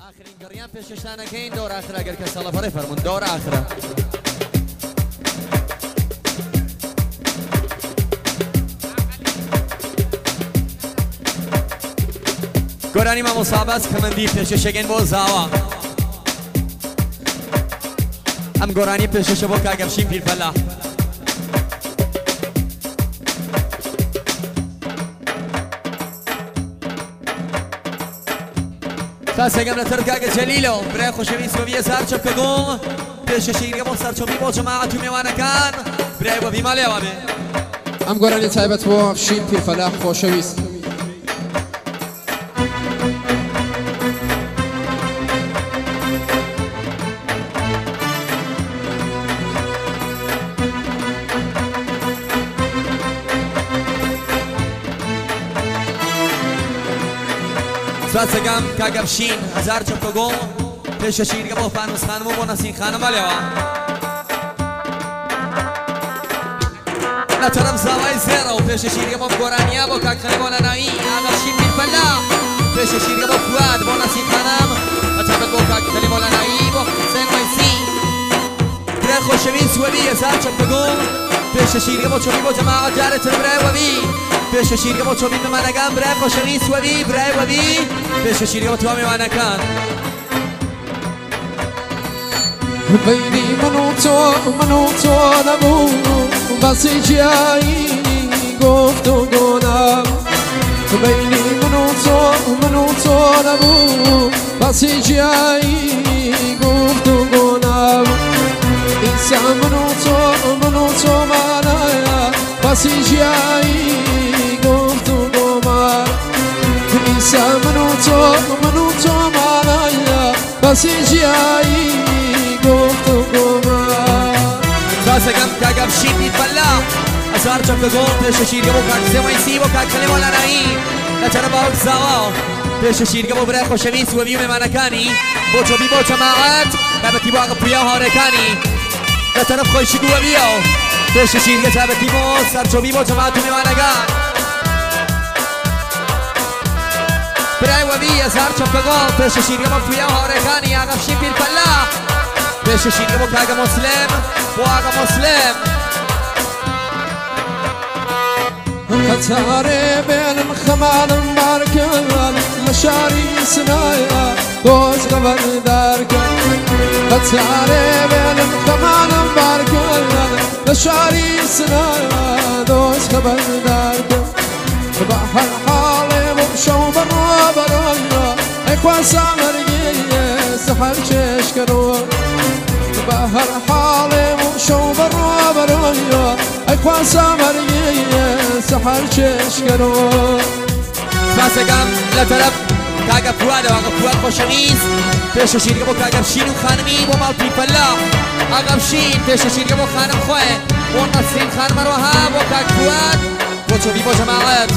آخرین گریان پیششانه که این دور آخره اگر که سالا پاره فرمون دور آخره گرانی ما مصابت کمندی پیششگین با زاوا ام گرانی پیشش با که اگر شیم پیر پلا فاسقم لتركاك جليلو بري خوشوي سويه سارچو كگو پیش شیری با سارچو بی با جماعت میوانه کان بري و بی مالی و ام گرانی تایبت با شیم پیر فلاح خوشوي فاسقم کاگبشین هزار چپگو پیش شیری با فانوس خانم و نسین خانم علیوا لا طرف زوای زیرو پیش شیری با گرانیا با کاکخلی با نایی آگبشین بی فلا پیش شیری با فواد با نسین خانم لا طرف با کاکخلی با نایی با حسین ویسی برای خوشوی سوی هزار چپگو پیش شیری با چوبی با جماعت جارت برای و بی پیش شیری با چوبی به منگام برای خوشوی سوی برای و بی پیش شیری با تو میوانه کان بینی منو تو نبو بس جایی گفت و گونم بینی منو تو نبو بس جایی گفت و گونم انسان منو تو مانایا بس جایی گفت و گونم انسان منو تو مانایا بس جایی گفت و گونم فاسقم کاگبشین بی فلا هزار چپگو پیش شیری با کاکسه ویسی با کاکخلی با نایی لچر با زاوا پیش شیری با برای خوشوی سوی میوانه کانی با چوبی با جماعت ربطی با پویا هارکانی لطرف خوشی دو بیاو پیش شیری ربطی با سرچوبی با جماعت میوانگان برای و بی هزار چپگو پیش شیری با پویا هارکانی آگبشین بی فلا پیش شیری با کاگ مسلم با آگا مسلم قطاره بین خمالم بارکن لشاری سنایا دوز قبل دارکن قطاره بین خمالم بارکن لشاری سنایا دوز قبل دارکن بحر حالي وبشو برا برايا اخوان سامريه سحر ششكرو بحر حالي وبشو برا برايا اخوان سامريه سحر ششكرو فاسقم لطرف کاغ فواد و آقا فواد خوشنیز پیش شیری با کاغبشین و خانمی با مالپی فلاح آگبشین پیش شیری با خانم خواه و نسرین خانم روها با کاغ فواد با چوبی با جماعت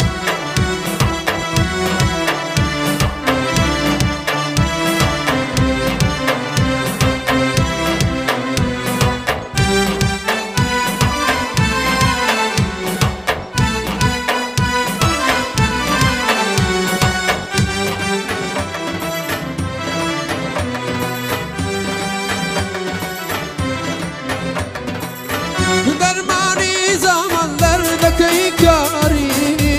درمانی زمان دردکی کاری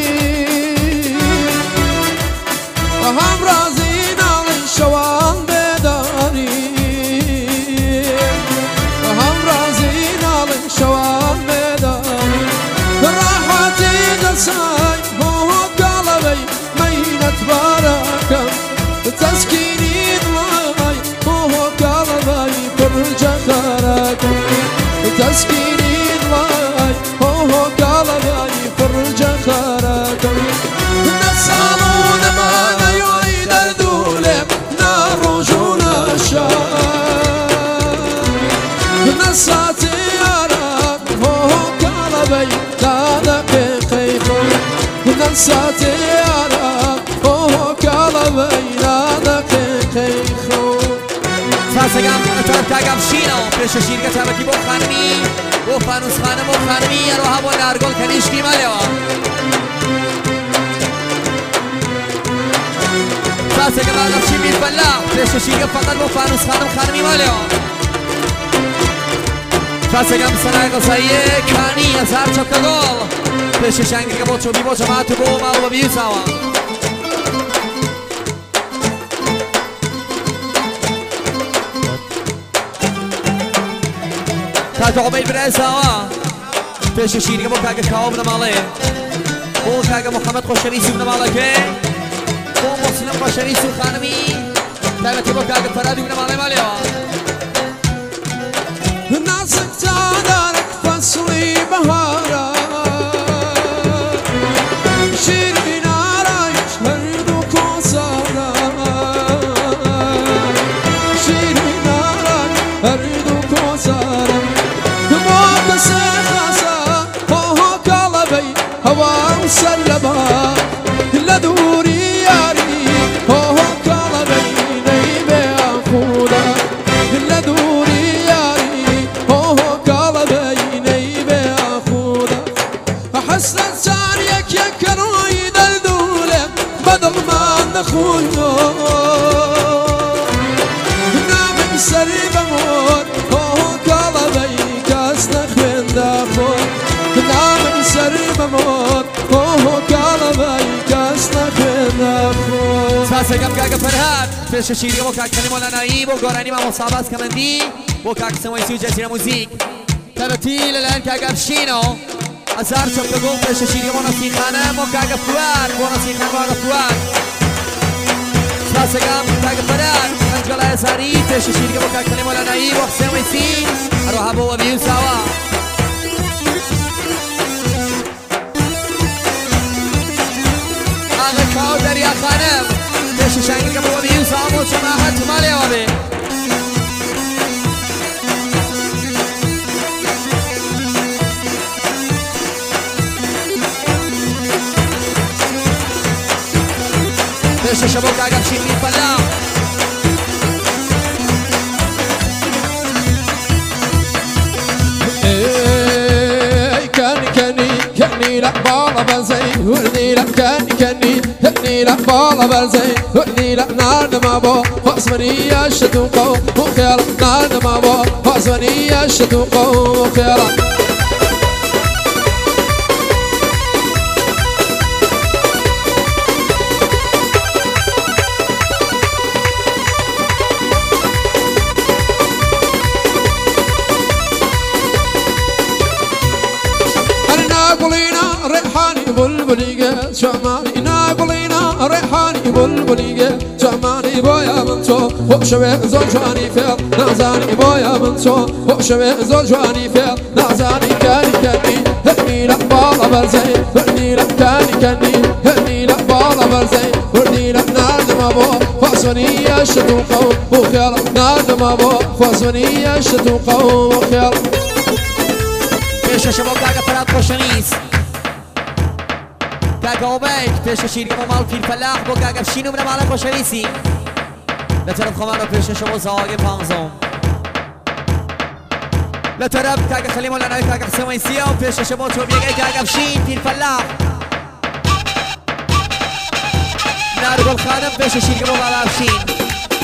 هم رازی نالی شوان بداری هم رازی نالی شوان بداری راحتی دلسای هو قلبی مینت بارکم تسکینی دلای هو قلبی فرجا خارکم تسکینی دلای هو قلبی فرجا خارکم نسالون ما نیوی در دولم نروجون شای نساتی عرب هو قلبی دادق خیخو نساتی عرب هو قلبی دادق خیخو فاسقم لطرف کاغبشین و پیش شیری ربطی با خانمی با فانوس خانم و خانمی روها با نارگل کنیشکی مالیوا فاسق بعد افشین میفلا پیش شیرگه فقط با فانوس خانم خانمی مالیا فاسقم سنای قصایه کانی از هر چپک گل پیش شنگی که با چوبی با جماعت بو ما و بیو سوا تا عبید برای سوا پیش شیرگه با کاغ کاوب نماله با کاغ محمد خوشوی سوب نماله که با مسلم خوشوی سوب خانمی تایمتی با کاغ فرادی نماله مالیا نازک تادارک فصلی بهارا شیرین آرایش هر دو کوسارا شیرین آرایش هر دو کوسارا ما کسی خاصا ها کالبی هوا سلبا لدوری یاری ها کالبی نیبه خدا لدوری یاری ها کالبی نیبه خدا حسن ساریک یک روی دل دوله بدل من خونو نام سری بمون ها کالبی کس نخوند خود نام سری بمون ها کالبی کس نخوند خود فاسقم کاغ فرهاد پیش شیرگه با کاغ کنیم ولنایی با گارانی ما مصابه کمندی با کاغ سمای سوی جزیره موزیک تبتیل الان کاغ افشینو از هر چپک گل پیش شیرگه با نسی خانم و کاغ فواد با نسی خانم و فواد فاسقم کاغ فرهاد انجلا ازاری پیش شیرگه با کاغ کنیم ولنایی با سمای سی اروها با بیو سوا آقا کاو دریا خانم پیش شنگی که با بیو سوا و جماعت مالی آبی پیش شبا کاغ افشین میفلا كني لا بالا بزي ولني لا كني لا بالا بزي ولني لا نار ما بو فاسمني يا شتوقو وخير نار ما بو فاسمني يا شتوقو وخير بلبلية شمالي ناقلينا ريحاني بلبلية شمالي بويا منتو وشوي زوجاني فيل نازاني بويا منتو وشوي زوجاني فيل نازاني كاني هني لا بالا برزي هني لا كاني هني لا بالا برزي هني لا نار ما بو فاسوني يا شتوقو وخير نار ما بو فاسوني يا شتوقو وخير پیش شبا کاغ فراد خوشنیس کاغ عبید پیش شیرگه با مال پیر فلاح با کاغ افشینو من مال خوشنیسی لطرف خمانو پیش شبا زاگ پانزم لطرف کاغ خلیم ولنای کاغ سمایسی و پیش شبا چوبیگه کاغ افشین پیر فلاح نارگل خانم پیش شیرگه با مال افشین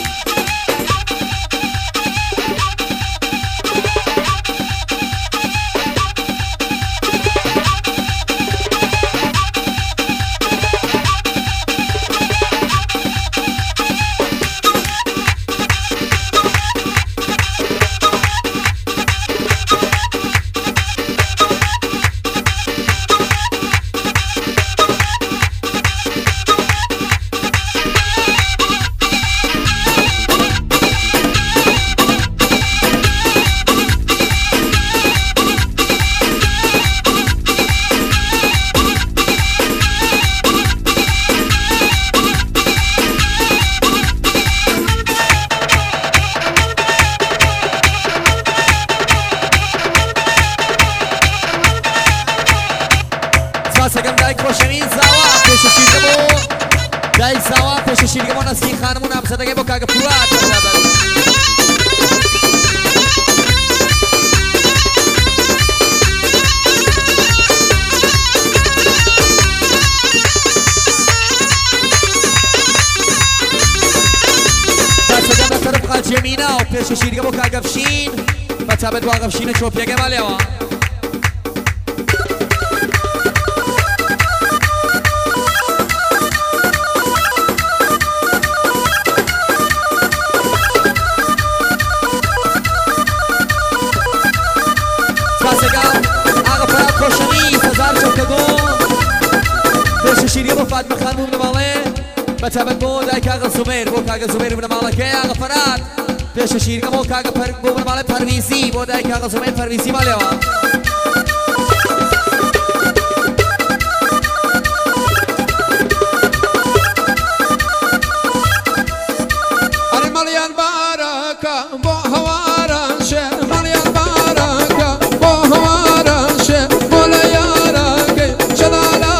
فاسقم دایک خوشنین زوا پیش شیرگه بو دایک زوا پیش شیرگه بو نسیم خانمون هم زدگه با کاغ فواد جمینا و پیش شیرگه بو کاگفشین و تابت با گفشین چوپیگه مالیوا شيري ابو فاطمه خان من مالي بتابت بو داي كاغا زبير بو كاغا زبير من مالك يا غفرات بيش شيري ابو كاغا بو من مالي پرويزي بو داي كاغا زبير پرويزي ماليوا اري مليان باركه بو هوارا شير مليان باركه بو هوارا شير ولا يارك شلالا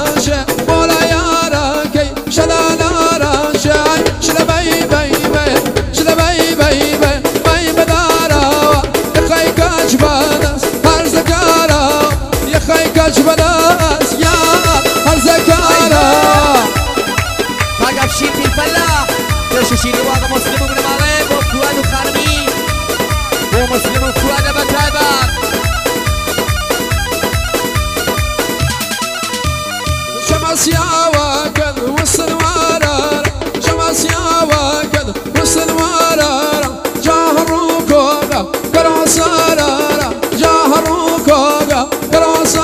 جبناس يا هالزكارة فاقف شيء في الفلاح تششيني واقع مسلم من مالي بوكوان وخارمي ومسلم وكوان بتايبات شمس يا واكد وصل ورارة شمس يا واكد وصل ورارة جاهر وكوغا كروس ورارة جاهر وكوغا كروس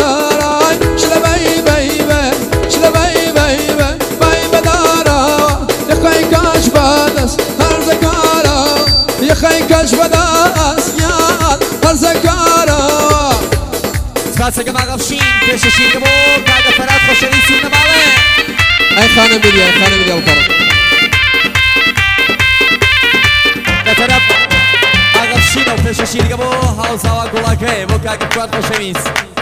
خيكش بداس يا هالزكارة سكاسة ما غفشين بيش شيري بو كاغا فرات خوشري سينا مالي اي خانة ميديا الكرم لترب اغفشين او بيش شيري بو هاوزاوا قولاكي بو كاغا فرات خوشريس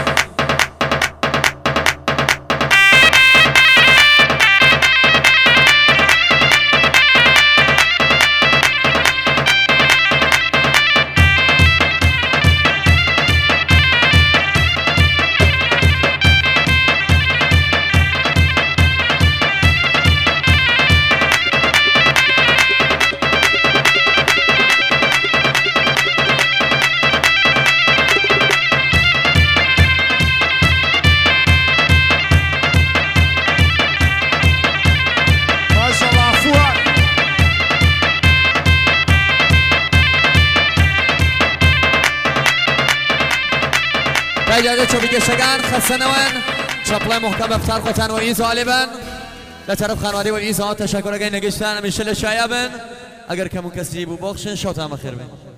جاده چوبی گشتگان خستنوان چپله محکم افطار خوتن و ایزو علیبن لطرف خانواده و ایزو تشکر اگه نگشتن همیشه لشایبن اگر کمون کسی بو بخشن شوت هم خیر بین